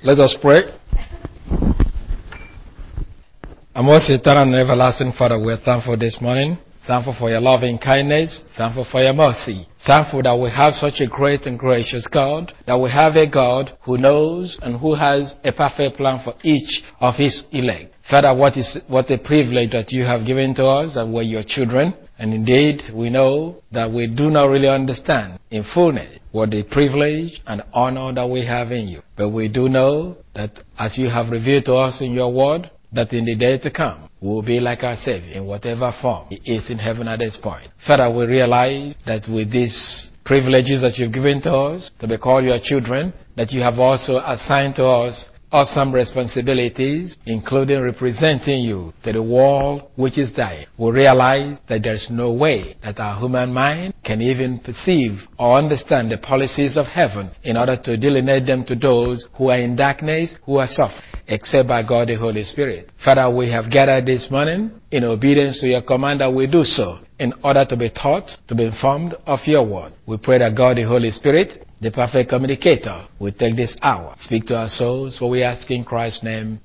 Let us pray. Our most eternal and everlasting Father, we are thankful this morning. Thankful for your loving kindness. Thankful for your mercy. Thankful that we have such a great and gracious God. That we have a God who knows and who has a perfect plan for each of his elect. Father, what a privilege that you have given to us, that we're your children. And indeed, we know that we do not really understand in fullness what the privilege and honor that we have in you. But we do know that as you have revealed to us in your word, that in the day to come, we will be like our Savior in whatever form he is in heaven at this point. Father, we realize that with these privileges that you've given to us to be called your children, that you have also assigned to us awesome responsibilities, including representing you to the world which is dying. We realize that there is no way that our human mind can even perceive or understand the policies of heaven in order to delineate them to those who are in darkness, who are suffering, except by God the Holy Spirit. Father, we have gathered this morning in obedience to your command that we do so in order to be taught, to be informed of your word. We pray that God the Holy Spirit, the perfect communicator, will take this hour, speak to our souls, for we ask in Christ's name.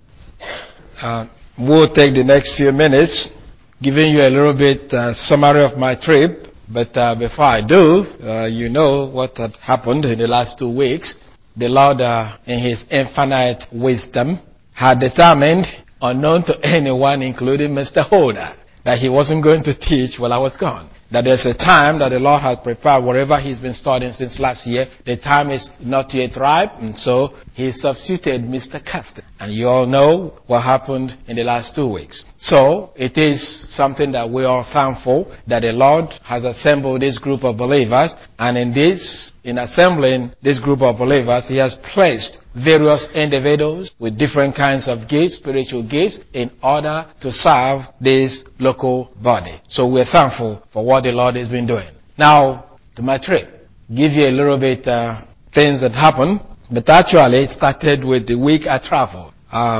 Amen. We'll take the next few minutes giving you a little bit summary of my trip. But before I do, you know what had happened in the last 2 weeks. The Lord, in his infinite wisdom, had determined, unknown to anyone, including Mr. Holder, that he wasn't going to teach while I was gone. That there's a time that the Lord had prepared whatever he's been studying since last year. The time is not yet ripe, and so he substituted Mr. Caston. And you all know what happened in the last 2 weeks. So it is something that we are thankful that the Lord has assembled this group of believers, and in assembling this group of believers, he has placed various individuals with different kinds of gifts, spiritual gifts, in order to serve this local body. So we're thankful for what the Lord has been doing. Now, to my trip. Give you a little bit things that happened, but actually it started with the week I traveled.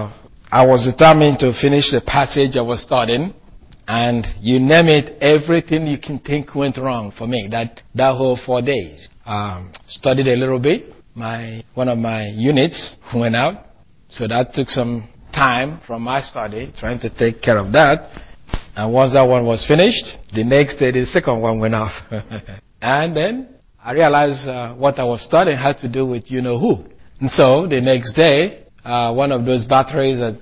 I was determined to finish the passage I was studying, and you name it, everything you can think went wrong for me that whole 4 days. Studied a little bit. One of my units went out, so that took some time from my study, trying to take care of that. And once that one was finished, the next day the second one went off. And then I realized what I was studying had to do with you-know-who. And so the next day, one of those batteries that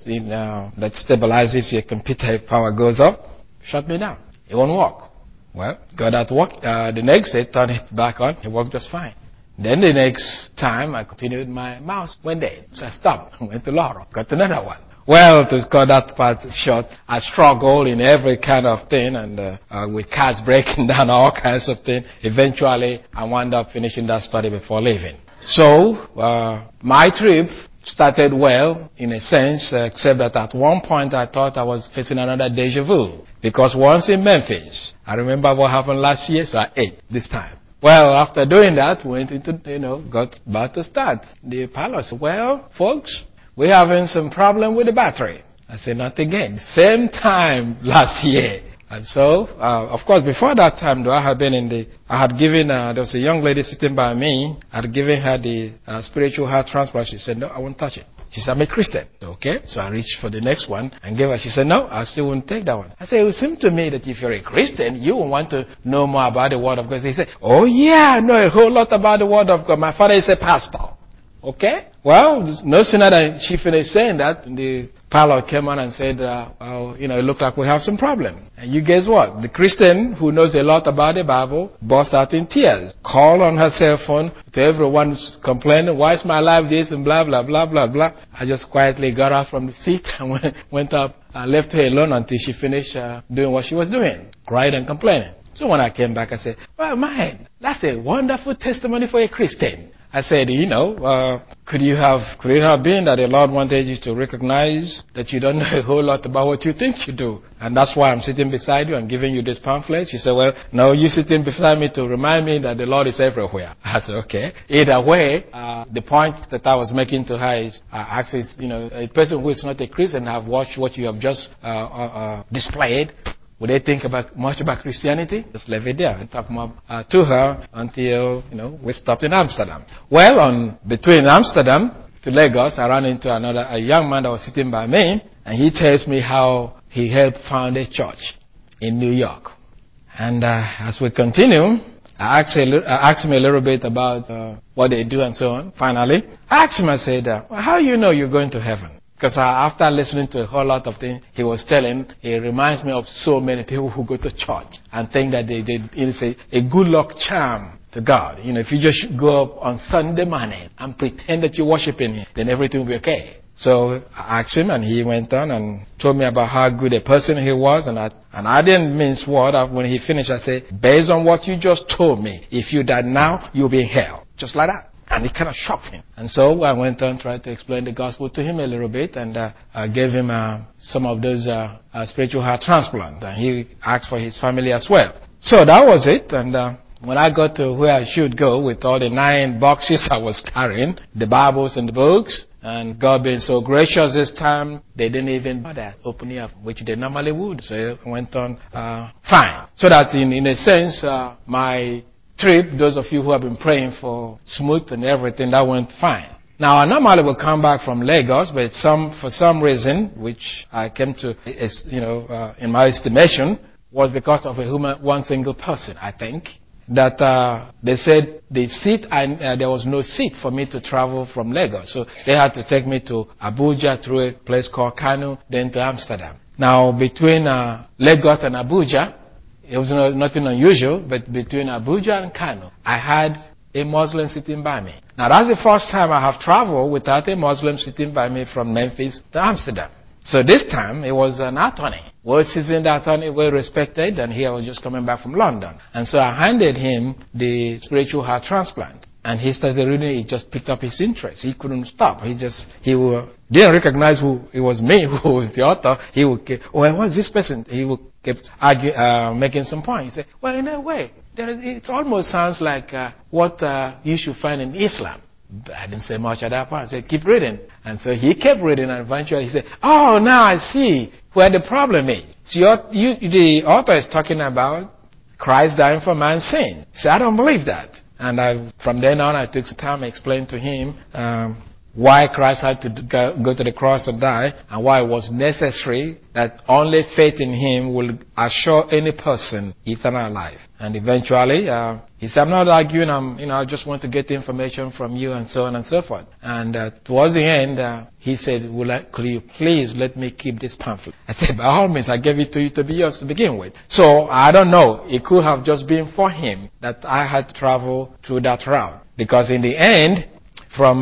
stabilizes your computer if power goes off, shut me down. It won't work. Well, got out to work. The next day, turned it back on. It worked just fine. Then the next time, I continued, my mouse went dead. So I stopped. Went to Laura. Got another one. Well, to cut that part short, I struggled in every kind of thing, and with cards breaking down, all kinds of things. Eventually, I wound up finishing that study before leaving. So, my trip started well, in a sense, except that at one point I thought I was facing another deja vu. Because once in Memphis, I remember what happened last year, so I ate this time. Well, after doing that, went into, got about to start. The pilot said, well, folks, we're having some problem with the battery. I said, not again. Same time last year. And so, of course, before that time, though, I had given, there was a young lady sitting by me. I had given her the spiritual heart transplant. She said, no, I won't touch it. She said, I'm a Christian. Okay. So I reached for the next one and gave her. She said, no, I still won't take that one. I said, it would seem to me that if you're a Christian, you will want to know more about the Word of God. He said, oh yeah, I know a whole lot about the Word of God. My father is a pastor. Okay. Well, no sooner than she finished saying that, the pilot came on and said, it looked like we have some problem. And you guess what? The Christian who knows a lot about the Bible burst out in tears. Called on her cell phone to everyone complaining, why is my life this and blah, blah, blah, blah, blah. I just quietly got out from the seat and went up and left her alone until she finished doing what she was doing, crying and complaining. So when I came back, I said, well, man, that's a wonderful testimony for a Christian. I said, could it have been that the Lord wanted you to recognize that you don't know a whole lot about what you think you do? And that's why I'm sitting beside you and giving you this pamphlet. She said, well, no, you're sitting beside me to remind me that the Lord is everywhere. I said, okay. Either way, the point that I was making to her is, actually, a person who is not a Christian have watched what you have just displayed. Would they think much about Christianity? Just leave it there and talk more to her until, we stopped in Amsterdam. Well, between Amsterdam to Lagos, I ran into a young man that was sitting by me, and he tells me how he helped found a church in New York. And as we continue, I asked him a little bit about what they do and so on. Finally, I asked him, I said, well, how do you know you're going to heaven? Because after listening to a whole lot of things he was telling, it reminds me of so many people who go to church and think that it's a good luck charm to God. If you just go up on Sunday morning and pretend that you're worshiping Him, then everything will be okay. So I asked him, and he went on and told me about how good a person he was, and I didn't mince word. When he finished, I said, based on what you just told me, if you die now, you'll be in hell. Just like that. And it kind of shocked him. And so I went on, tried to explain the gospel to him a little bit, and I gave him some of those spiritual heart transplants. And he asked for his family as well. So that was it. And when I got to where I should go with all the 9 boxes I was carrying, the Bibles and the books, and God being so gracious this time, they didn't even bother opening up, which they normally would. So it went on fine. So that in a sense, my trip, those of you who have been praying for smooth and everything, that went fine. Now, I normally would come back from Lagos, but for some reason, which I came to, in my estimation, was because of one single person, I think, that they said the seat, there was no seat for me to travel from Lagos. So they had to take me to Abuja through a place called Kano, then to Amsterdam. Now, between Lagos and Abuja, it was nothing unusual, but between Abuja and Kano, I had a Muslim sitting by me. Now, that's the first time I have traveled without a Muslim sitting by me from Memphis to Amsterdam. So this time, it was an attorney. Well-seasoned attorney, well-respected, and he was just coming back from London. And so I handed him the spiritual heart transplant. And he started reading it. He just picked up his interest. He couldn't stop. He didn't recognize who it was me, who was the author. He would keep, what's this person? He would keep making some points. He said, well, in a way, it almost sounds like what you should find in Islam. I didn't say much at that point. I said, keep reading. And so he kept reading, and eventually he said, oh, now I see where the problem is. So the author is talking about Christ dying for man's sin. So I don't believe that. And from then on, I took some time to explain to him why Christ had to go to the cross and die, and why it was necessary that only faith in Him will assure any person eternal life. And eventually, he said, I'm not arguing, I just want to get the information from you, and so on and so forth. And towards the end, he said, could you please let me keep this pamphlet? I said, by all means, I gave it to you to be yours to begin with. So, I don't know, it could have just been for him that I had to travel through that route. Because in the end, from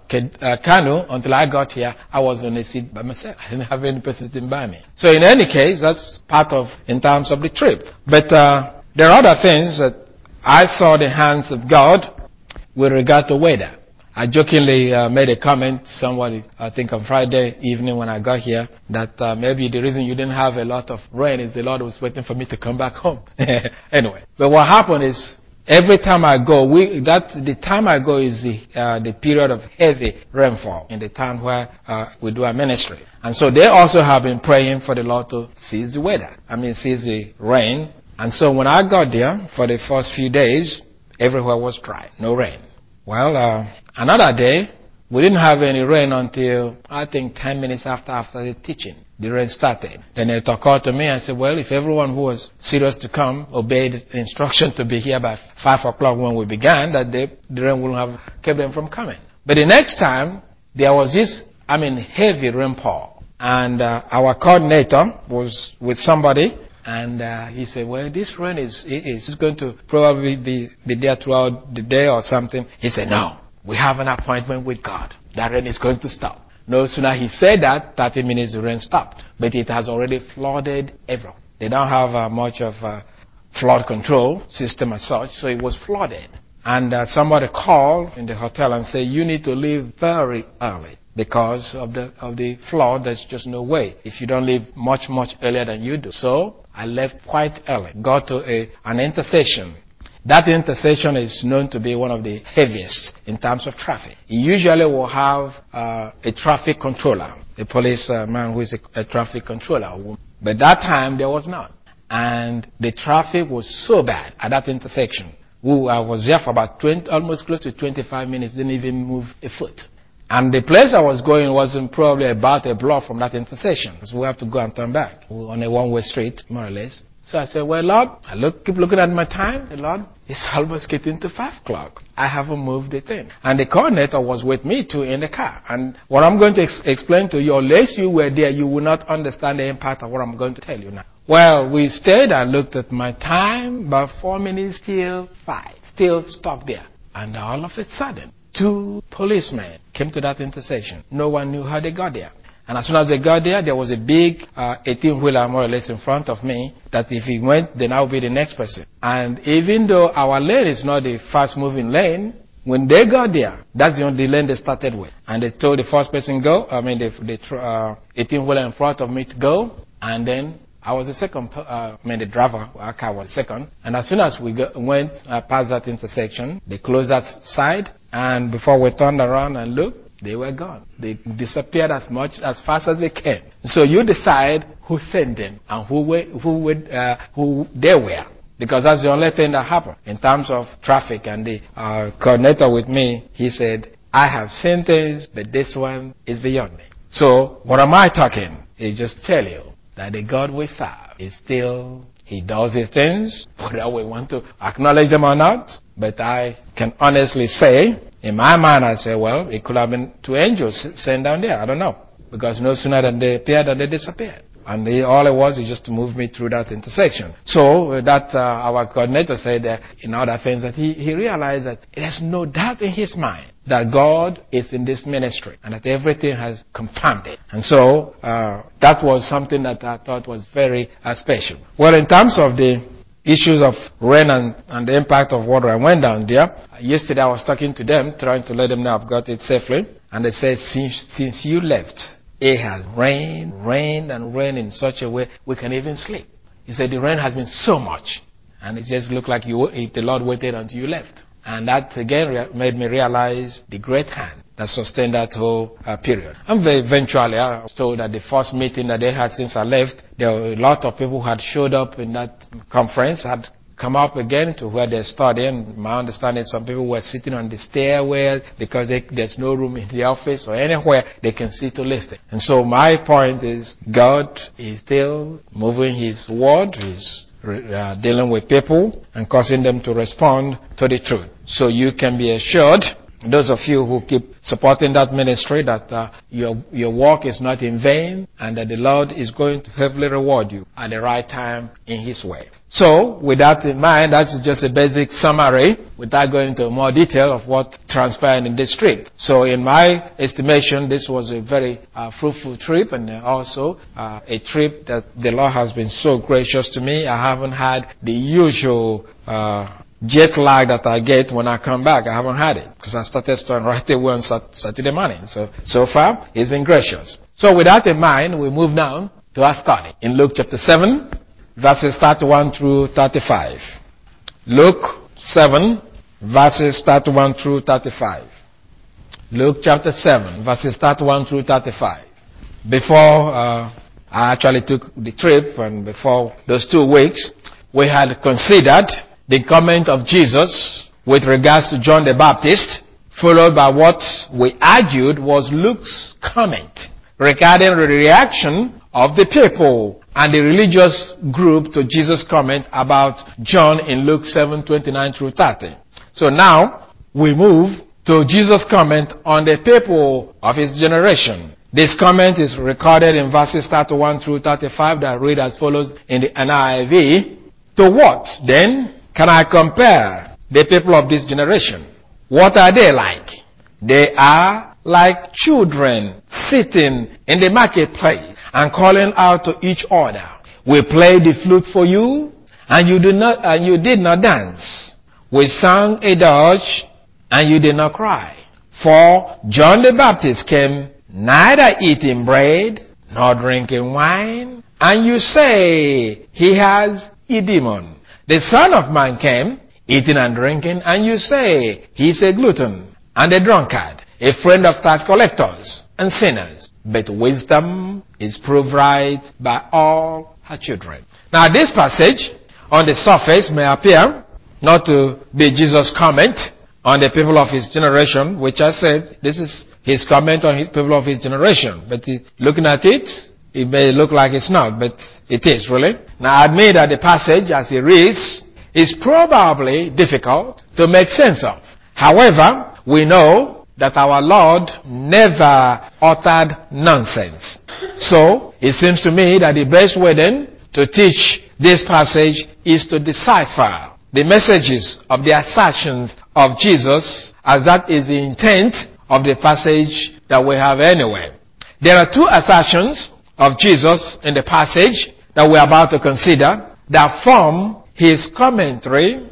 Kano until I got here, I was on a seat by myself. I didn't have any person sitting by me. So in any case, that's part of, in terms of the trip. But there are other things that I saw the hands of God with regard to weather. I jokingly made a comment to somebody, I think on Friday evening when I got here, that maybe the reason you didn't have a lot of rain is the Lord was waiting for me to come back home. Anyway, but what happened is, every time I go, the time I go is the period of heavy rainfall in the town where we do our ministry. And so they also have been praying for the Lord to cease the weather. Cease the rain. And so when I got there, for the first few days, everywhere was dry, no rain. Well, another day, we didn't have any rain until, I think, 10 minutes after the teaching. The rain started. Then it occurred to me, I said, well, if everyone who was serious to come obeyed the instruction to be here by 5 o'clock when we began, that the rain wouldn't have kept them from coming. But the next time, there was this, heavy rainfall. And our coordinator was with somebody, and he said, well, this rain is going to probably be there throughout the day or something. He said, no, we have an appointment with God. That rain is going to stop. No sooner he said that, 30 minutes the rain stopped. But it has already flooded everywhere. They don't have much of a flood control system as such, so it was flooded. And somebody called in the hotel and said, you need to leave very early because of the flood. There's just no way if you don't leave much earlier than you do. So I left quite early, got to an intersection. That intersection is known to be one of the heaviest in terms of traffic. It usually will have a traffic controller, a policeman who is a traffic controller. But that time there was none. And the traffic was so bad at that intersection. I was there for about almost close to 25 minutes, didn't even move a foot. And the place I was going wasn't probably about a block from that intersection. So we have to go and turn back. We're on a one-way street, more or less. So I said, well, Lord, keep looking at my time. Lord, it's almost getting to 5 o'clock. I haven't moved a thing. And the coordinator was with me too in the car. And what I'm going to explain to you, unless you were there, you will not understand the impact of what I'm going to tell you now. Well, we stayed and looked at my time, about 4 minutes till 5. Still stuck there. And all of a sudden, 2 policemen came to that intersection. No one knew how they got there. And as soon as they got there was a big 18-wheeler more or less in front of me that if he went, then I would be the next person. And even though our lane is not a fast-moving lane, when they got there, that's the only lane they started with. And they told the first person the 18-wheeler in front of me to go. And then I was the second, the driver, our car was second. And as soon as we went past that intersection, they closed that side. And before we turned around and looked, they were gone. They disappeared as fast as they came. So you decide who sent them and who they were. Because that's the only thing that happened in terms of traffic. And the coordinator with me, he said, I have seen things, but this one is beyond me. So what am I talking? He just tell you that the God we serve is still, He does His things, whether we want to acknowledge them or not. But I can honestly say, in my mind, I say, well, it could have been 2 angels sent down there. I don't know. Because no sooner than they appeared than they disappeared. And all it was is just to move me through that intersection. So that our coordinator said that in other things that he realized that there's no doubt in his mind that God is in this ministry and that everything has confirmed it. And so that was something that I thought was very special. Well, in terms of the issues of rain and the impact of water, I went down there. Yesterday I was talking to them, trying to let them know I've got it safely. And they said, since you left, it has rained in such a way we can even sleep. He said the rain has been so much. And it just looked like the Lord waited until you left. And that again made me realize the great hand that sustained that whole period. And eventually I was told that the first meeting that they had since I left, there were a lot of people who had showed up in that conference, had come up again to where they're studying. My understanding, some people were sitting on the stairwell because there's no room in the office or anywhere they can sit to listen. And so my point is, God is still moving His word, He's dealing with people and causing them to respond to the truth. So you can be assured, those of you who keep supporting that ministry, that your work is not in vain and that the Lord is going to heavily reward you at the right time in His way. So, with that in mind, that's just a basic summary without going into more detail of what transpired in this trip. So, in my estimation, this was a very fruitful trip and also a trip that the Lord has been so gracious to me. I haven't had the usual jet lag that I get when I come back. I haven't had it because I started studying right away on Saturday morning. So far, He's been gracious. So, with that in mind, we move now to our study in Luke chapter 7. Verses 31 through 35. Luke 7, verses 31 through 35. Luke chapter 7, verses 31 through 35. Before I actually took the trip and before those 2 weeks, we had considered the comment of Jesus with regards to John the Baptist, followed by what we argued was Luke's comment regarding the reaction of the people and the religious group to Jesus' comment about John in Luke 7:29 through 30. So now we move to Jesus' comment on the people of His generation. This comment is recorded in verses 31 through 35 that read as follows in the NIV. To what then can I compare the people of this generation? What are they like? They are like children sitting in the marketplace and calling out to each other. We played the flute for you, and you did not dance. We sang a dirge, and you did not cry. For John the Baptist came neither eating bread nor drinking wine, and you say he has a demon. The Son of Man came eating and drinking, and you say he's a glutton and a drunkard, a friend of tax collectors and sinners. But wisdom is proved right by all her children. Now this passage on the surface may appear not to be Jesus' comment, on the people of his generation, which I said, this is his comment on his people of his generation. But looking at it, it may look like it's not, but it is really. Now I admit that the passage as it reads is probably difficult to make sense of. However, we know that our Lord never uttered nonsense. So, it seems to me that the best way then to teach this passage is to decipher the messages of the assertions of Jesus, as that is the intent of the passage that we have anyway. There are two assertions of Jesus in the passage that we're about to consider that form his commentary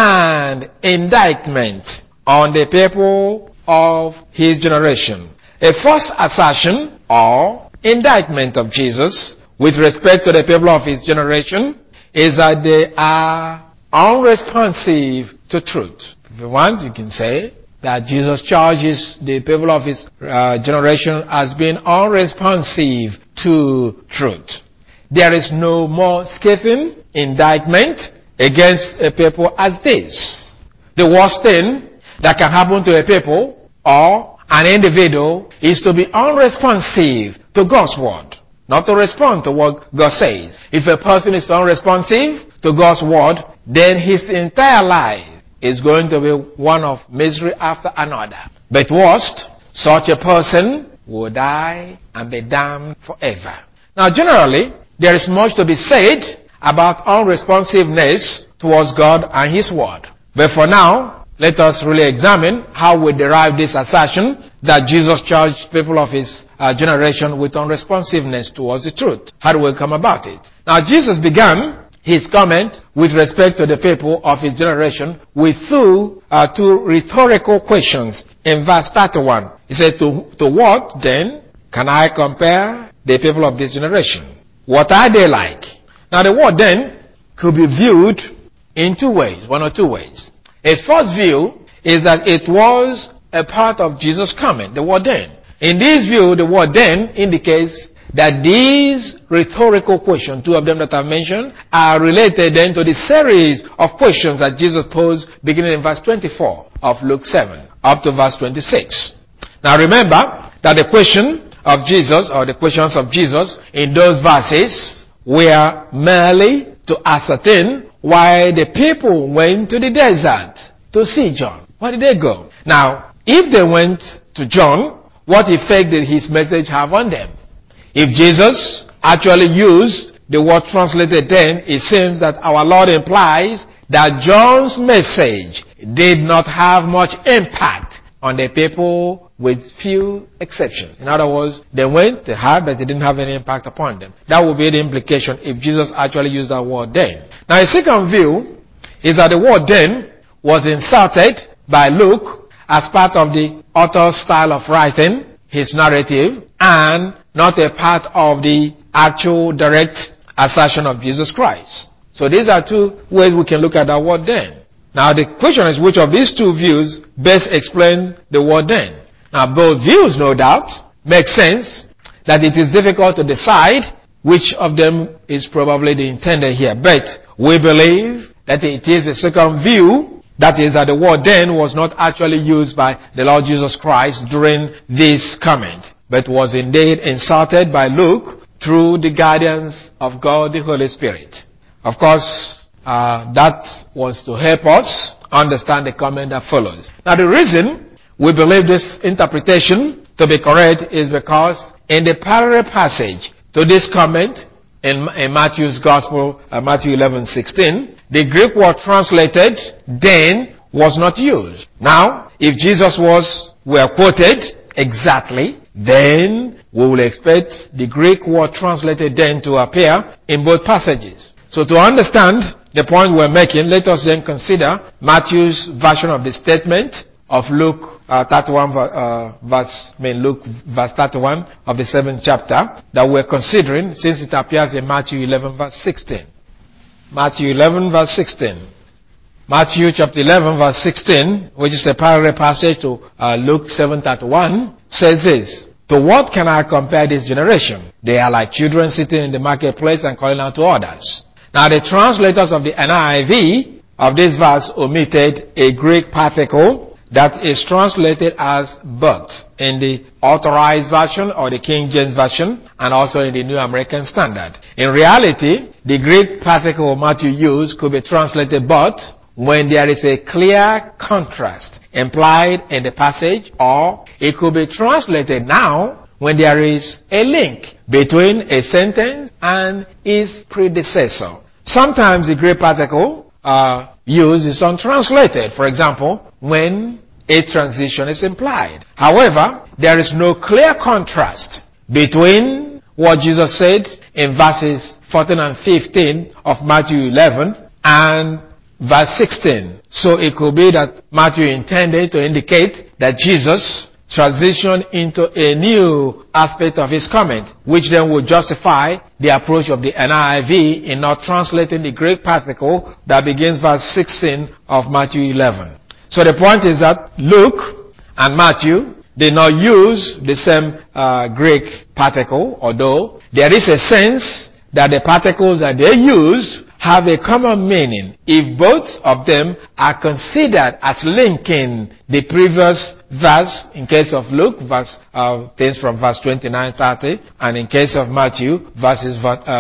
and indictment on the people of his generation. A first assertion or indictment of Jesus with respect to the people of his generation is that they are unresponsive to truth. If you want, you can say that Jesus charges the people of his generation as being unresponsive to truth. There is no more scathing indictment against a people as this. The worst thing that can happen to a people or an individual is to be unresponsive to God's word, not to respond to what God says. If a person is unresponsive to God's word, then his entire life is going to be one of misery after another. But worst, such a person will die and be damned forever. Now generally, there is much to be said about unresponsiveness towards God and his word. But for now, let us really examine how we derive this assertion that Jesus charged people of his generation with unresponsiveness towards the truth. How do we come about it? Now Jesus began his comment with respect to the people of his generation with two rhetorical questions in verse 31. He said, to what then can I compare the people of this generation? What are they like? Now the word then could be viewed in two ways, one or two ways. A first view is that it was a part of Jesus' comment, the word then. In this view, the word then indicates that these rhetorical questions, two of them that I've mentioned, are related then to the series of questions that Jesus posed beginning in verse 24 of Luke 7 up to verse 26. Now remember that the question of Jesus, or the questions of Jesus in those verses were merely to ascertain why the people went to the desert to see John. Why did they go? Now, if they went to John, what effect did his message have on them? If Jesus actually used the word translated then, it seems that our Lord implies that John's message did not have much impact on the people with few exceptions. In other words, they went, they had, but they didn't have any impact upon them. That would be the implication if Jesus actually used that word then. Now, a second view is that the word then was inserted by Luke as part of the author's style of writing, his narrative, and not a part of the actual direct assertion of Jesus Christ. So these are two ways we can look at that word then. Now the question is, which of these two views best explain the word then? Now both views, no doubt, make sense, that it is difficult to decide which of them is probably the intended here. But we believe that it is a second view, that is that the word then was not actually used by the Lord Jesus Christ during this comment, but was indeed inserted by Luke through the guidance of God the Holy Spirit. Of course, that was to help us understand the comment that follows. Now the reason we believe this interpretation to be correct is because in the parallel passage to this comment in Matthew's Gospel, Matthew 11:16, the Greek word translated then was not used. Now, if Jesus were quoted exactly, then we will expect the Greek word translated then to appear in both passages. So to understand the point we're making, let us then consider Matthew's version of the statement of Luke 31 Luke verse 31 of the 7th chapter that we're considering, since it appears in Matthew 11 verse 16. Matthew 11 verse 16. Matthew chapter 11 verse 16, which is a parallel passage to Luke 7:31, says this: to what can I compare this generation? They are like children sitting in the marketplace and calling out to others. Now the translators of the NIV of this verse omitted a Greek particle that is translated as but in the Authorized Version or the King James Version, and also in the New American Standard. In reality, the Greek particle Matthew used could be translated but when there is a clear contrast implied in the passage, or it could be translated now when there is a link between a sentence and its predecessor. Sometimes the Greek particle used is untranslated. For example, when a transition is implied. However, there is no clear contrast between what Jesus said in verses 14 and 15 of Matthew 11 and verse 16. So it could be that Matthew intended to indicate that Jesus transitioned into a new aspect of his comment, which then would justify the approach of the NIV in not translating the Greek particle that begins verse 16 of Matthew 11. So the point is that Luke and Matthew did not use the same Greek particle, although there is a sense that the particles that they use have a common meaning if both of them are considered as linking the previous verse. In case of Luke, things from verse 29-30, and in case of Matthew, verses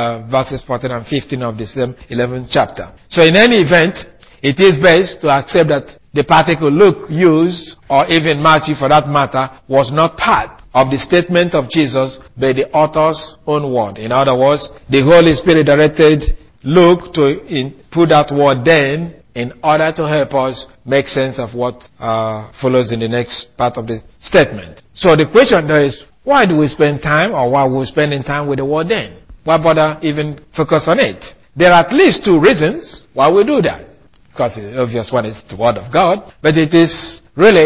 14 and 15 of the same 11th chapter. So in any event, it is best to accept that the particle Luke used, or even Matthew for that matter, was not part of the statement of Jesus, but the author's own word. In other words, the Holy Spirit directed Luke to put that word then in order to help us make sense of what follows in the next part of the statement. So the question there is, why do we spend time, or why are we spending time with the word then? Why bother even focus on it? There are at least two reasons why we do that. Because the obvious one is the word of God, but it is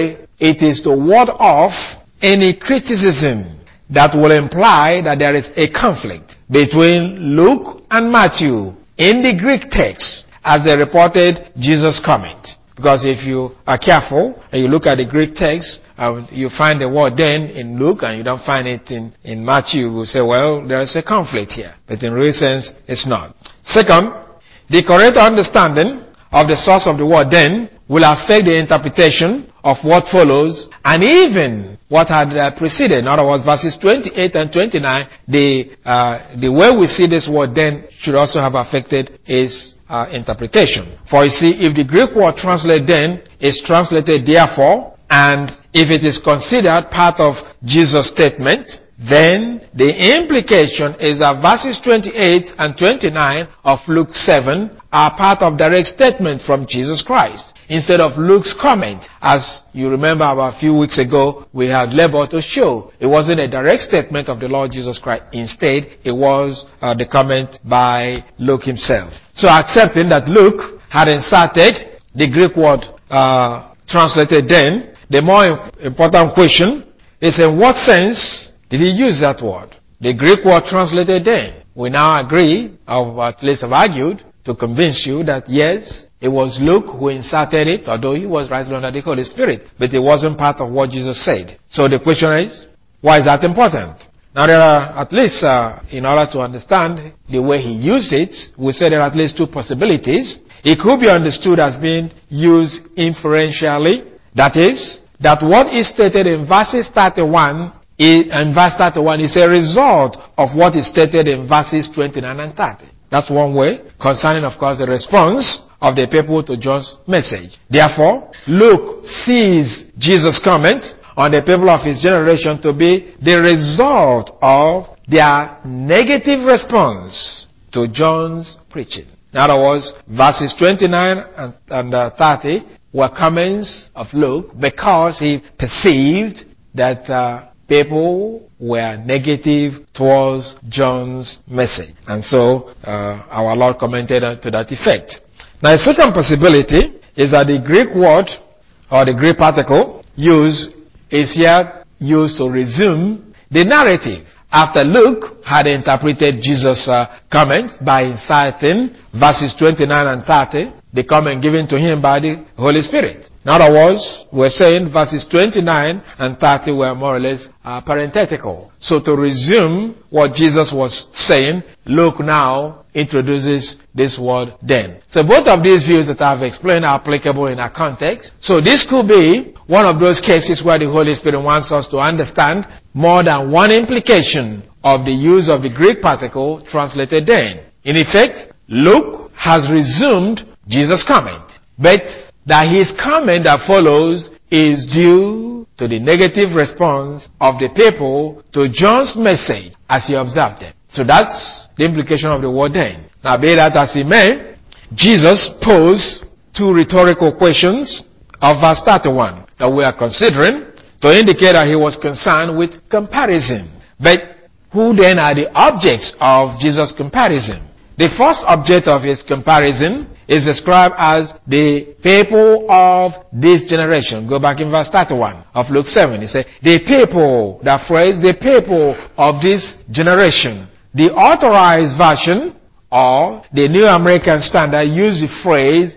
to ward off any criticism that will imply that there is a conflict between Luke and Matthew in the Greek text as they reported Jesus' comment. Because if you are careful and you look at the Greek text, you find the word then in Luke and you don't find it in Matthew, you will say, well, there is a conflict here. But in real sense, it's not. Second, the correct understanding of the source of the word then will affect the interpretation of what follows and even what had preceded. In other words, verses 28 and 29, the way we see this word then should also have affected its interpretation. For you see, if the Greek word translated then is translated therefore, and if it is considered part of Jesus' statement, then the implication is that verses 28 and 29 of Luke 7 are part of direct statement from Jesus Christ, instead of Luke's comment. As you remember about a few weeks ago, we had labored to show it wasn't a direct statement of the Lord Jesus Christ. Instead, it was the comment by Luke himself. So accepting that Luke had inserted the Greek word translated then, the more important question is, in what sense did he use that word? The Greek word translated then. We now agree, or at least have argued, to convince you that yes, it was Luke who inserted it, although he was writing under the Holy Spirit, but it wasn't part of what Jesus said. So the question is, why is that important? Now there are at least, in order to understand the way he used it, we say there are at least two possibilities. It could be understood as being used inferentially. That is, that what is stated in verses 31 and verse 31 is a result of what is stated in verses 29 and 30. That's one way, concerning, of course, the response of the people to John's message. Therefore, Luke sees Jesus' comment on the people of his generation to be the result of their negative response to John's preaching. In other words, verses 29 and 30 were comments of Luke because he perceived that people were negative towards John's message. And so our Lord commented to that effect. Now, a second possibility is that the Greek word or the Greek particle used is here used to resume the narrative after Luke had interpreted Jesus' comments by inserting verses 29 and 30. becoming given to him by the Holy Spirit. In other words, we're saying verses 29 and 30 were more or less parenthetical. So to resume what Jesus was saying, Luke now introduces this word then. So both of these views that I've explained are applicable in our context. So this could be one of those cases where the Holy Spirit wants us to understand more than one implication of the use of the Greek particle translated then. In effect, Luke has resumed Jesus' comment, but that his comment that follows is due to the negative response of the people to John's message as he observed them. So that's the implication of the word then. Now, be that as it may, Jesus posed two rhetorical questions of verse 31 that we are considering to indicate that he was concerned with comparison. But who then are the objects of Jesus' comparison? The first object of his comparison is described as the people of this generation. Go back in verse 31 of Luke 7. He said, the people, that phrase, the people of this generation. The authorized version or the New American Standard use the phrase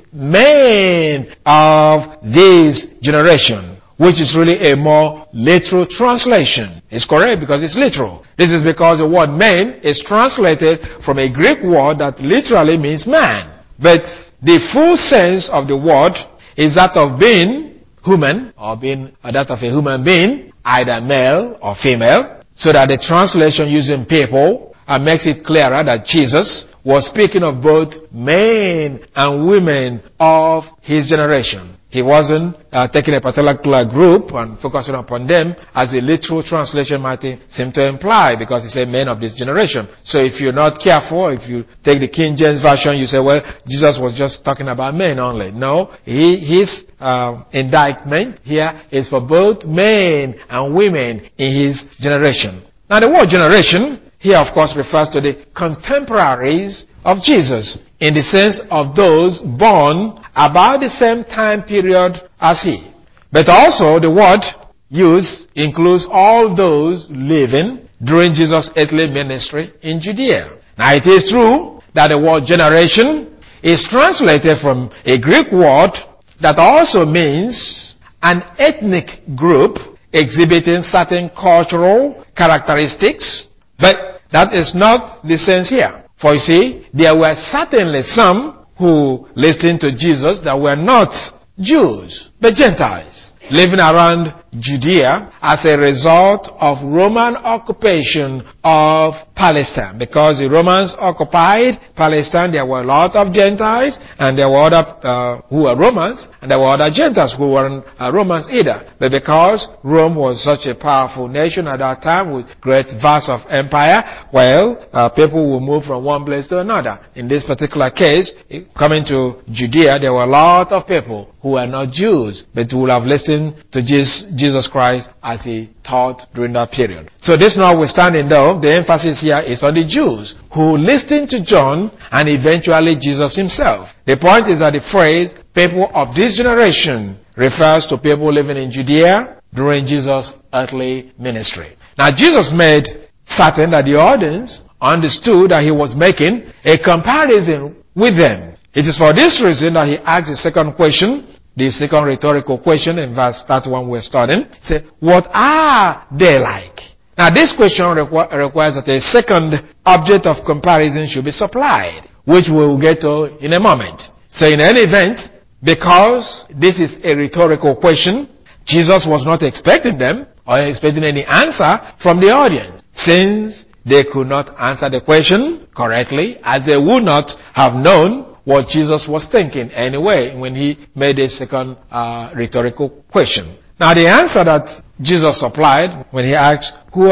men of this generation, which is really a more literal translation. It's correct because it's literal. This is because the word man is translated from a Greek word that literally means man. But the full sense of the word is that of being human or being that of a human being, either male or female, so that the translation using people makes it clearer that Jesus was speaking of both men and women of his generation. He wasn't taking a particular group and focusing upon them as a literal translation might seem to imply, because he said men of this generation. So if you're not careful, if you take the King James Version, you say, well, Jesus was just talking about men only. No, his indictment here is for both men and women in his generation. Now the word generation here, of course, refers to the contemporaries of Jesus, in the sense of those born about the same time period as he. But also the word used includes all those living during Jesus' earthly ministry in Judea. Now it is true that the word generation is translated from a Greek word that also means an ethnic group exhibiting certain cultural characteristics, but that is not the sense here. For you see, there were certainly some who listened to Jesus that were not Jews, but Gentiles, living around Judea as a result of Roman occupation of Palestine. Because the Romans occupied Palestine, there were a lot of Gentiles, and there were other who were Romans, and there were other Gentiles who weren't Romans either. But because Rome was such a powerful nation at that time with great vast of empire, well, people would move from one place to another. In this particular case, coming to Judea, there were a lot of people who were not Jews, but who would have listened to Jesus Christ as he taught during that period. So this notwithstanding though, the emphasis here is on the Jews who listened to John and eventually Jesus himself. The point is that the phrase people of this generation refers to people living in Judea during Jesus' earthly ministry. Now Jesus made certain that the audience understood that he was making a comparison with them. It is for this reason that he asked the second question, the second rhetorical question in verse 31 we're starting. He said, what are they like? Now this question requires that a second object of comparison should be supplied, which we will get to in a moment. So in any event, because this is a rhetorical question, Jesus was not expecting them or expecting any answer from the audience, since they could not answer the question correctly, as they would not have known what Jesus was thinking anyway when he made a second rhetorical question. Now the answer that Jesus supplied when he asked, who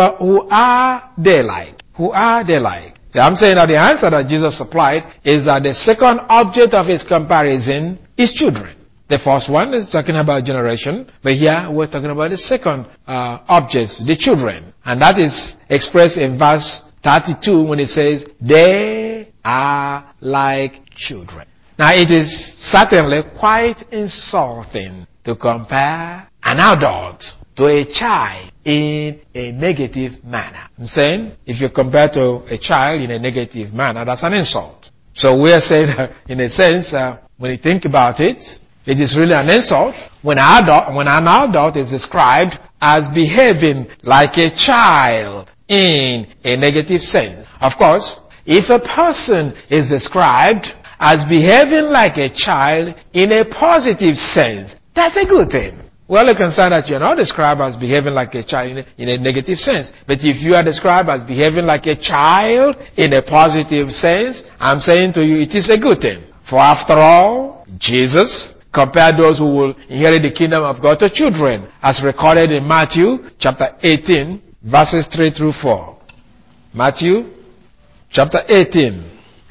are they like? Who are they like? I'm saying that the answer that Jesus supplied is that the second object of his comparison is children. The first one is talking about generation, but here we're talking about the second objects, the children. And that is expressed in verse 32 when it says, they are like children. Now it is certainly quite insulting to compare an adult to a child in a negative manner. I'm saying, if you compare to a child in a negative manner, that's an insult. So we are saying that, in a sense, When you think about it, it is really an insult when an adult is described as behaving like a child in a negative sense. Of course, if a person is described as behaving like a child in a positive sense, that's a good thing. Well, you can say that you're not described as behaving like a child in a negative sense. But if you are described as behaving like a child in a positive sense, I'm saying to you, it is a good thing. For after all, Jesus compared those who will inherit the kingdom of God to children, as recorded in Matthew chapter 18, verses 3 through 4. Matthew chapter 18,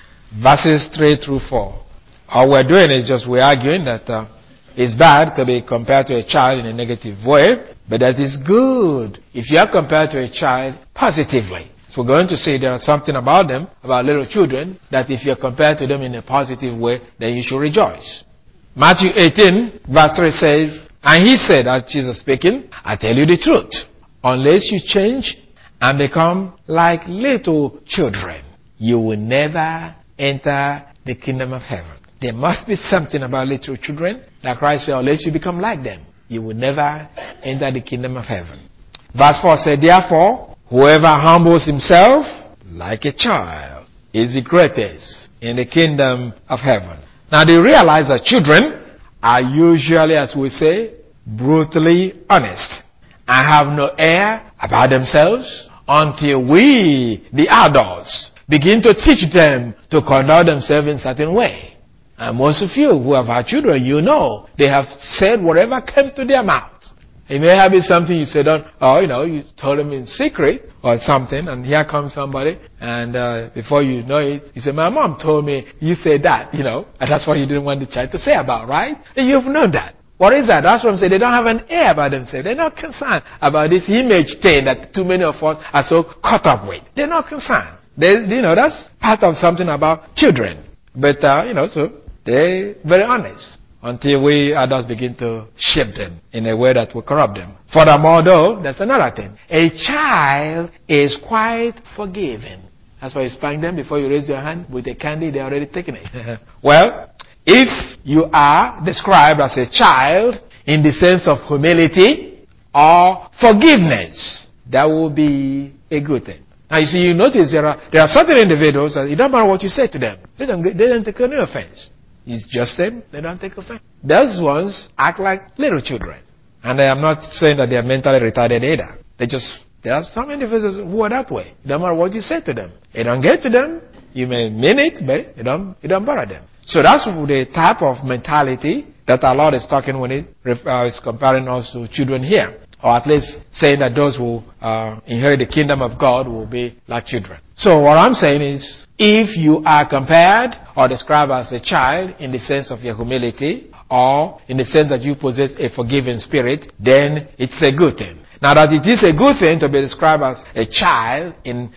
verses 3 through 4. All we're doing is just we're arguing that it's bad to be compared to a child in a negative way, but that is good if you are compared to a child positively. So we're going to say there is something about them, about little children, that if you're compared to them in a positive way, then you should rejoice. Matthew 18, verse 3 says, and he said, as Jesus speaking, I tell you the truth, unless you change and become like little children, you will never enter the kingdom of heaven. There must be something about little children that Christ said, unless you become like them, you will never enter the kingdom of heaven. Verse 4 said, therefore, whoever humbles himself like a child is the greatest in the kingdom of heaven. Now, do you realize that children are usually, as we say, brutally honest and have no air about themselves until we, the adults, begin to teach them to conduct themselves in a certain way. And most of you who have had children, you know, they have said whatever came to their mouth. It may have been something you said you told them in secret or something, and here comes somebody, and before you know it, you say, my mom told me you said that, and that's what you didn't want the child to say about, right? And you've known that. What is that? That's what I'm saying. They don't have an air about themselves. They're not concerned about this image thing that too many of us are so caught up with. They're not concerned. That's part of something about children. But, so they're very honest until we adults begin to shape them in a way that will corrupt them. Furthermore, though, that's another thing. A child is quite forgiving. That's why you spank them before you raise your hand with a candy, they're already taking it. Well, if you are described as a child in the sense of humility or forgiveness, that will be a good thing. Now you see, you notice there are certain individuals that it don't matter what you say to them. They don't take any offense. It's just them, they don't take offense. Those ones act like little children. And I am not saying that they are mentally retarded either. There are some individuals who are that way. It don't matter what you say to them. It don't get to them. You may mean it, but it don't bother them. So that's the type of mentality that our Lord is talking when He is comparing us to children here. Or at least saying that those who inherit the kingdom of God will be like children. So what I'm saying is, if you are compared or described as a child in the sense of your humility, or in the sense that you possess a forgiving spirit, then it's a good thing. Now that it is a good thing to be described as a child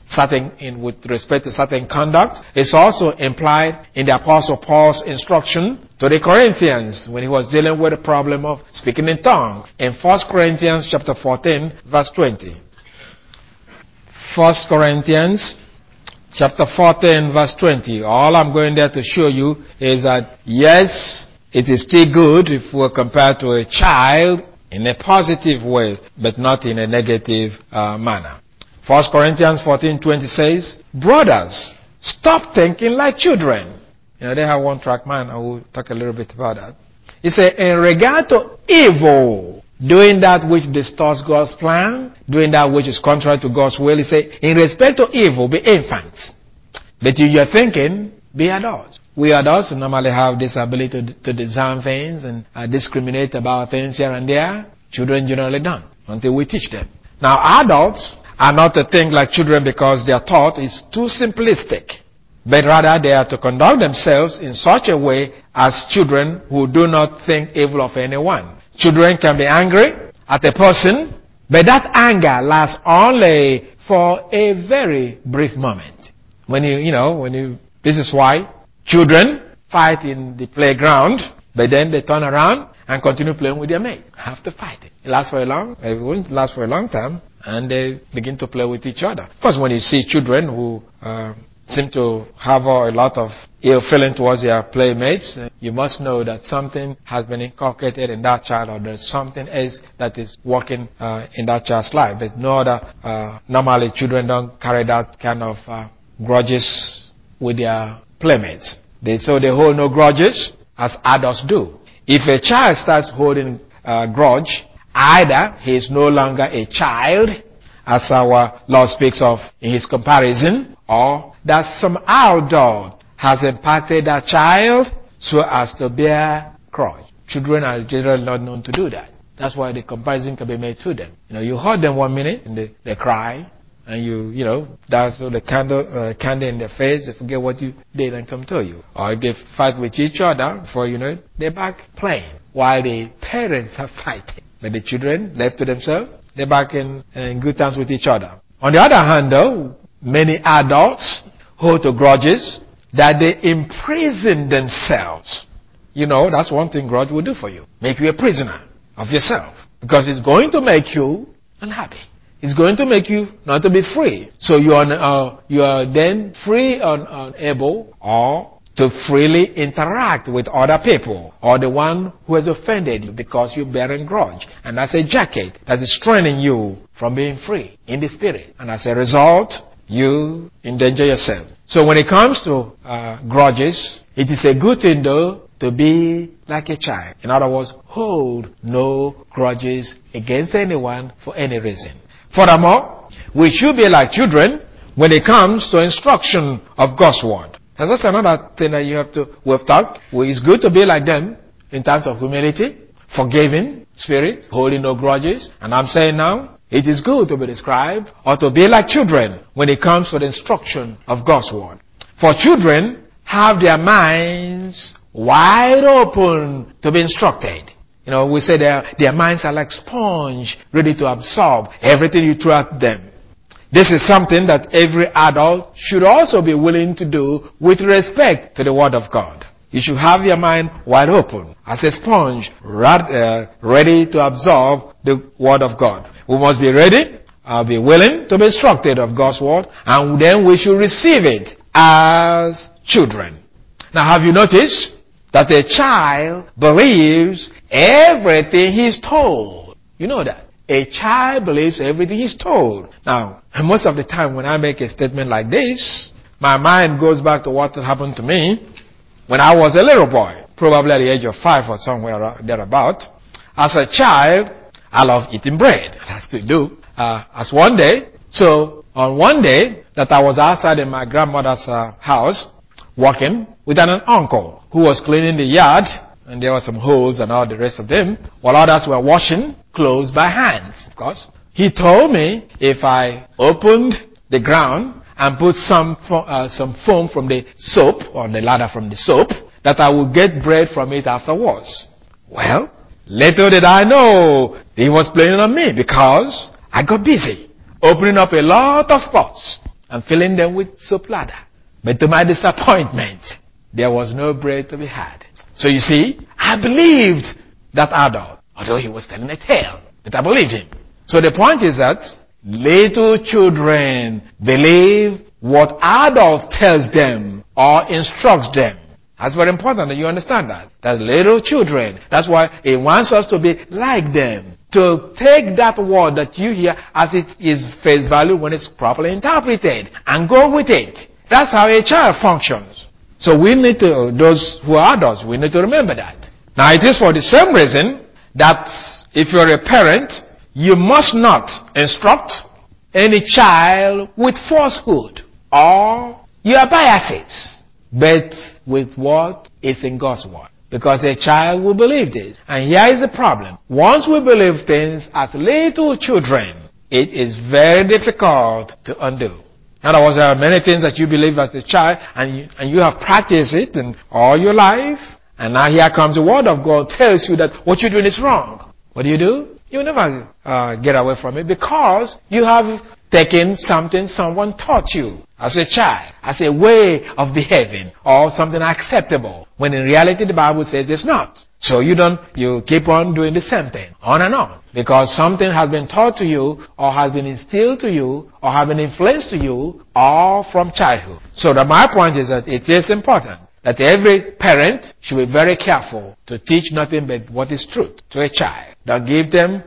with respect to certain conduct, it's also implied in the Apostle Paul's instruction to the Corinthians when he was dealing with the problem of speaking in tongues in 1 Corinthians chapter 14, verse 20. 1 Corinthians chapter 14, verse 20. All I'm going there to show you is that yes, it is still good if we're compared to a child in a positive way, but not in a negative manner. 1 Corinthians 14:20 says, brothers, stop thinking like children. They have one track man. I will talk a little bit about that. He said, in regard to evil, doing that which distorts God's plan, doing that which is contrary to God's will, he said, in respect to evil, be infants. But in your thinking, be adults. We adults normally have this ability to discern things and discriminate about things here and there. Children generally don't, until we teach them. Now, adults are not to think like children because their thought is too simplistic, but rather they are to conduct themselves in such a way as children who do not think evil of anyone. Children can be angry at a person, but that anger lasts only for a very brief moment. This is why children fight in the playground, but then they turn around and continue playing with their mate. Have to fight it. It won't last for a long time, and they begin to play with each other. Of course, when you see children who seem to have a lot of ill feeling towards their playmates, you must know that something has been inculcated in that child, or there's something else that is working in that child's life. But no other, normally children don't carry that kind of grudges with their playmates. So they hold no grudges as adults do. If a child starts holding a grudge, either he is no longer a child, as our Lord speaks of in his comparison, or that some adult has impacted that child so as to bear grudge. Children are generally not known to do that. That's why the comparison can be made to them. You hurt them 1 minute and they cry, and you that's the candy in their face, they forget what you did and come to you. Or if they fight with each other, before you know it, they're back playing while the parents are fighting. But the children, left to themselves, they're back in good terms with each other. On the other hand, though, many adults hold to grudges that they imprison themselves. That's one thing grudge will do for you. Make you a prisoner of yourself. Because it's going to make you unhappy. It's going to make you not to be free. So you are then free and unable or to freely interact with other people or the one who has offended you, because you're bearing grudge. And that's a jacket that is straining you from being free in the spirit. And as a result, you endanger yourself. So when it comes to grudges, it is a good thing though to be like a child. In other words, hold no grudges against anyone for any reason. Furthermore, we should be like children when it comes to instruction of God's word. And that's another thing that we've talked. It's good to be like them in terms of humility, forgiving spirit, holding no grudges. And I'm saying now, it is good to be described or to be like children when it comes to the instruction of God's word. For children have their minds wide open to be instructed. We say their minds are like sponge, ready to absorb everything you throw at them. This is something that every adult should also be willing to do with respect to the Word of God. You should have your mind wide open, as a sponge, ready to absorb the Word of God. We must be ready, be willing to be instructed of God's Word, and then we should receive it as children. Now, have you noticed that a child believes everything he's told? You know that. A child believes everything he's told. Now, most of the time when I make a statement like this, my mind goes back to what happened to me when I was a little boy, probably at the age of 5 or somewhere thereabout. As a child, I love eating bread. I still do. On one day that I was outside in my grandmother's house, working with an uncle who was cleaning the yard, and there were some holes and all the rest of them, while others were washing clothes by hands, of course. He told me if I opened the ground and put some foam from the soap, or the lather from the soap, that I would get bread from it afterwards. Well, little did I know he was playing on me, because I got busy opening up a lot of spots and filling them with soap lather. But to my disappointment, there was no bread to be had. So you see, I believed that adult, although he was telling a tale, but I believed him. So the point is that little children believe what adult tells them or instructs them. That's very important that you understand that. That little children, that's why he wants us to be like them. To take that word that you hear as it is face value when it's properly interpreted and go with it. That's how a child functions. So we need to, those who are adults, we need to remember that. Now it is for the same reason that if you're a parent, you must not instruct any child with falsehood or your biases, but with what is in God's word. Because a child will believe this. And here is the problem. Once we believe things as little children, it is very difficult to undo. In other words, there are many things that you believe as a child, and you have practiced it in all your life, and now here comes the word of God tells you that what you're doing is wrong. What do? You'll never get away from it, because you have taken something someone taught you as a child, as a way of behaving, or something acceptable, when in reality the Bible says it's not. So you keep on doing the same thing, on and on. Because something has been taught to you, or has been instilled to you, or has been influenced to you, all from childhood. So my point is that it is important that every parent should be very careful to teach nothing but what is truth to a child. Don't give them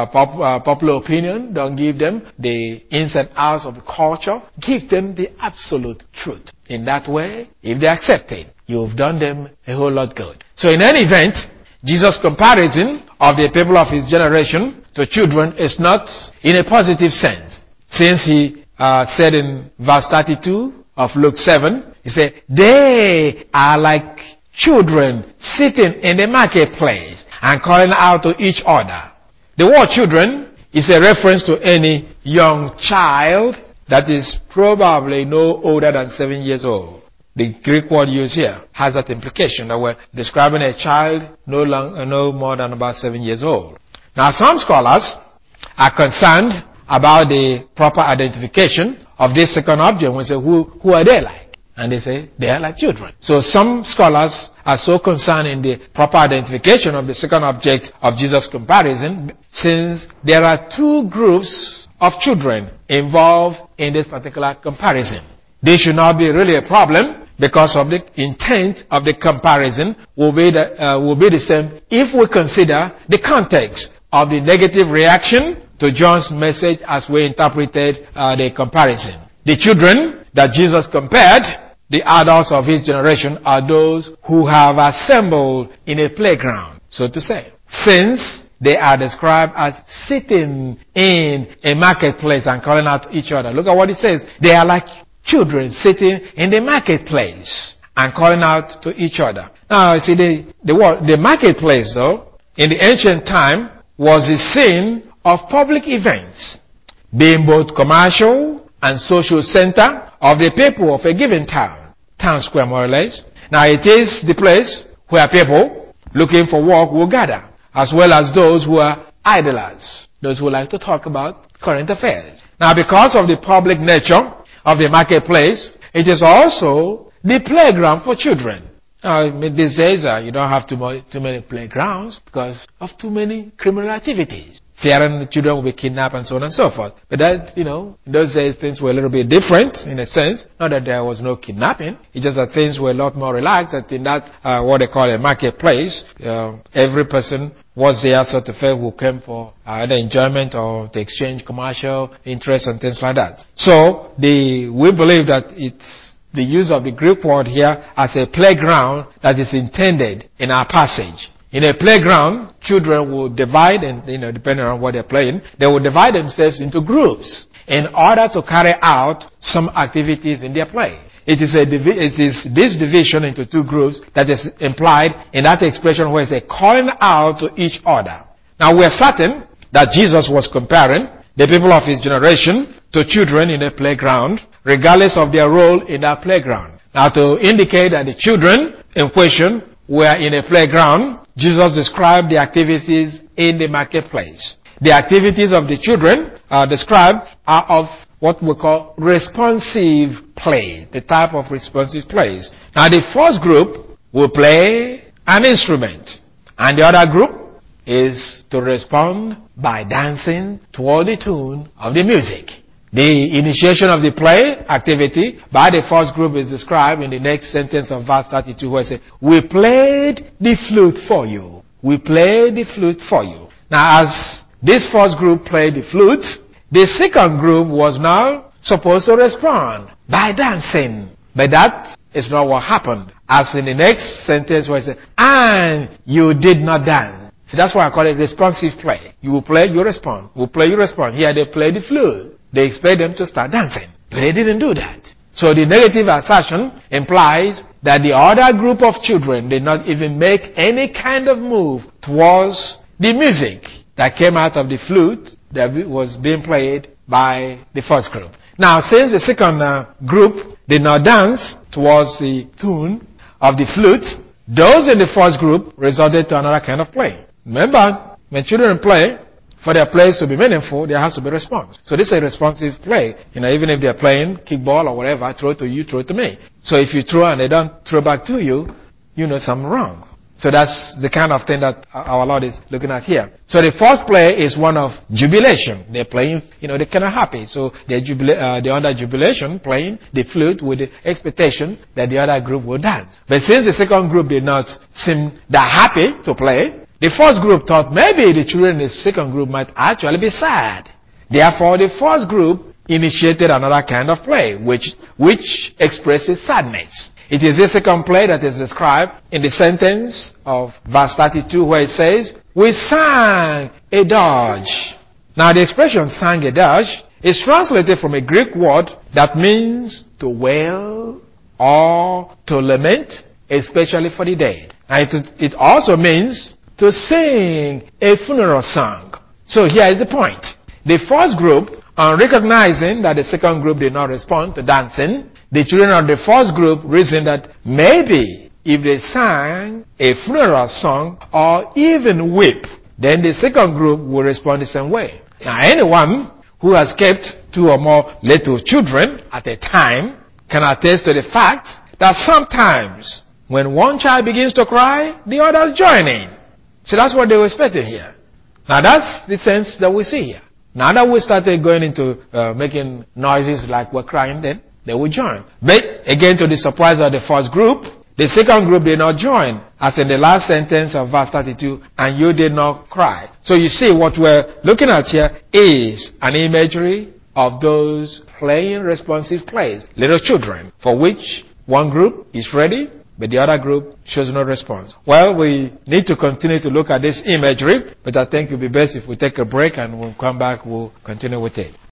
popular opinion. Don't give them the ins and outs of the culture. Give them the absolute truth. In that way, if they accept it, you've done them a whole lot good. So in any event, Jesus' comparison of the people of his generation to children is not in a positive sense. Since he said in verse 32 of Luke 7, he said, they are like children sitting in the marketplace and calling out to each other. The word children is a reference to any young child that is probably no older than 7 years old. The Greek word used here has that implication that we're describing a child no more than about 7 years old. Now some scholars are concerned about the proper identification of this second object. We say, who are they like? And they say, they are like children. So some scholars are so concerned in the proper identification of the second object of Jesus' comparison, since there are two groups of children involved in this particular comparison. This should not be really a problem, because of the intent of the comparison will be the same if we consider the context of the negative reaction to John's message as we interpreted the comparison. The children that Jesus compared, the adults of his generation, are those who have assembled in a playground, so to say. Since they are described as sitting in a marketplace and calling out to each other. Look at what it says. They are like children sitting in the marketplace and calling out to each other. Now, you see, the marketplace, though, in the ancient time, was the scene of public events, being both commercial and social center of the people of a given town square more or less. Now, it is the place where people looking for work will gather, as well as those who are idlers, those who like to talk about current affairs. Now, because of the public nature of the marketplace, it is also the playground for children. Now, these days, you don't have too many playgrounds because of too many criminal activities. Fearing the children will be kidnapped and so on and so forth. But that, in those days things were a little bit different in a sense. Not that there was no kidnapping. It's just that things were a lot more relaxed. That in that, what they call a marketplace, every person was there sort of who came for either enjoyment or to exchange commercial interests and things like that. So, we believe that it's the use of the Greek word here as a playground that is intended in our passage. In a playground, children will divide, and depending on what they're playing, they will divide themselves into groups in order to carry out some activities in their play. It is this division into two groups that is implied in that expression where it's a calling out to each other. Now, we are certain that Jesus was comparing the people of his generation to children in a playground, regardless of their role in that playground. Now, to indicate that the children in question were in a playground, Jesus described the activities in the marketplace. The activities of the children described are of what we call responsive play, the type of responsive plays. Now, the first group will play an instrument, and the other group is to respond by dancing toward the tune of the music. The initiation of the play activity by the first group is described in the next sentence of verse 32, where it says, we played the flute for you. We played the flute for you. Now, as this first group played the flute, the second group was now supposed to respond by dancing. But that is not what happened. As in the next sentence where it says, and you did not dance. So that's why I call it responsive play. You will play, you respond. You will play, you respond. Here they play the flute. They expect them to start dancing. But they didn't do that. So the negative assertion implies that the other group of children did not even make any kind of move towards the music that came out of the flute that was being played by the first group. Now, since the second group did not dance towards the tune of the flute, those in the first group resorted to another kind of play. Remember, when children play, for their plays to be meaningful, there has to be response. So this is a responsive play. Even if they're playing kickball or whatever, throw it to you, throw it to me. So if you throw and they don't throw back to you, you know something wrong. So that's the kind of thing that our Lord is looking at here. So the first play is one of jubilation. They're playing, they're kind of happy. So they're under jubilation, playing the flute with the expectation that the other group will dance. But since the second group did not seem that happy to play, the first group thought maybe the children in the second group might actually be sad. Therefore, the first group initiated another kind of play, which expresses sadness. It is the second play that is described in the sentence of verse 32 where it says, we sang a dirge. Now the expression sang a dirge is translated from a Greek word that means to wail or to lament, especially for the dead. And it also means to sing a funeral song. So here is the point. The first group, on recognizing that the second group did not respond to dancing, the children of the first group reasoned that maybe if they sang a funeral song or even weep, then the second group will respond the same way. Now anyone who has kept 2 or more little children at a time can attest to the fact that sometimes when one child begins to cry, the others join in. So that's what they were expecting here. Now that's the sense that we see here. Now that we started going into making noises like we're crying, then they will join. But again, to the surprise of the first group, the second group did not join, as in the last sentence of verse 32, and you did not cry. So you see, what we're looking at here is an imagery of those playing responsive plays, little children, for which one group is ready, but the other group shows no response. Well, we need to continue to look at this imagery, but I think it would be best if we take a break and we'll come back, we'll continue with it.